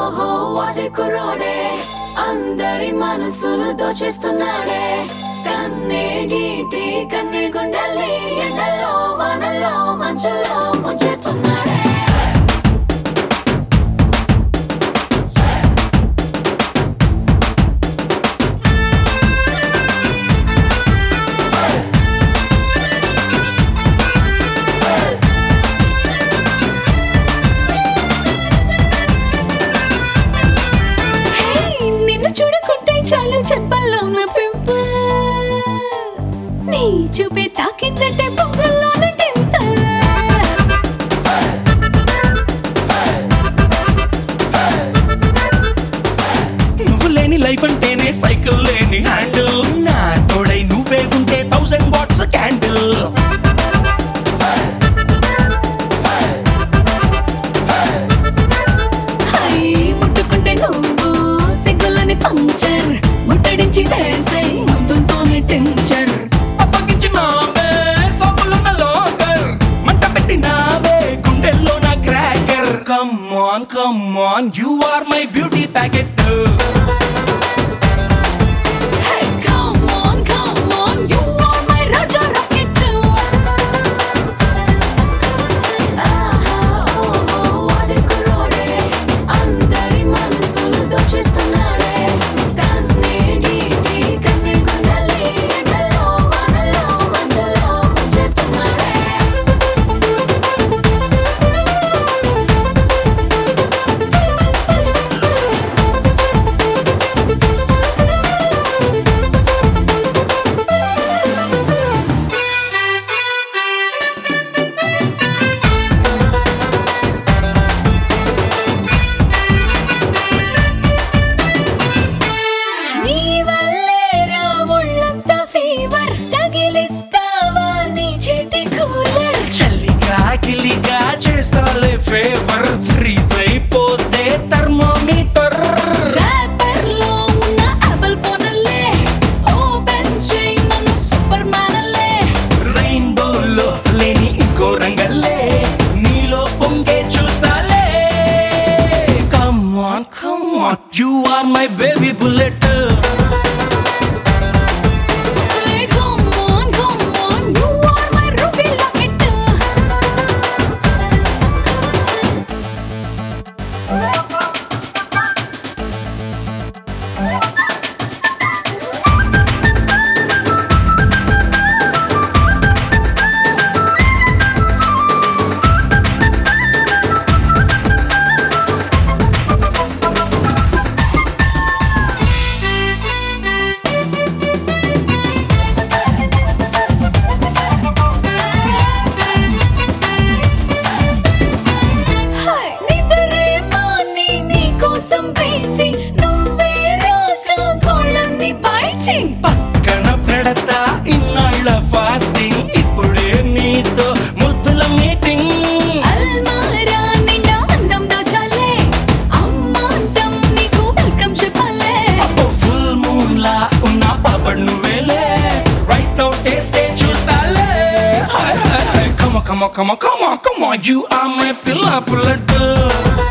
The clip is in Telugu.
ఓహో వాటి కుర్రోడే అందరి మనసులు దోచేస్తున్నాడే కన్నే గీటి కన్నే గుండెల్ని ఎండల్లో వానల్లో మంచులో ముంచేస్తున్నాడే చూడుకుంటే చాలు చెప్పల్లో నా పింప నీ చూపే తాకిందంటే పొంగల్లోన టింపల్ నువ్వు లేని లైఫ్ అంటేనే సైకిల్ లేని హ్యాండిల్ నా తోడై నువ్వే ఉంటే 1000 వాట్స్ క్యాండిల్ ముట్టుకుంటే నువ్వు సిగ్గులని పంచర్ ముట్టడించి వేసే మందులతోనే టించర్ అప్పగించినావే సబ్బులున్న లోకర్ మంట పెట్టినావే గుండెల్లో నా cracker come on you are my beauty packet గిలిగా చేస్తాలే ఫేవర్ ఫ్రీజ్ అయిపోతే థర్మోమీటర్ ర్యాపర్లో ఉన్న యాపిల్ ఫోన్లే ఓపెన్ చేయి నన్ను సూపర్ మ్యాన్లే రెయిన్బోలో లేని ఇంకో రంగల్లే నీలో పొంగే చూసాలే come on you are my baby bullet పక్కన పెడతా ఇన్నాళ్ళ ఫాస్టింగ్ ఇప్పుడే నీతో ముద్దుల మీటింగ్ అల్మారా నిండా అందం దాచాలే అమ్మాంతం నీకు వెల్కమ్ చెప్పాలే అబ్బో ఫుల్ మూన్ లా ఉన్న పాపడ్ నువ్వేలే రైట్ నౌ టేస్ట్ చూస్తాలే కమ యు ఆర్ మై పిల్ల పుల్లట్